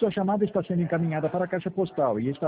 Sua chamada está sendo encaminhada para a caixa postal e está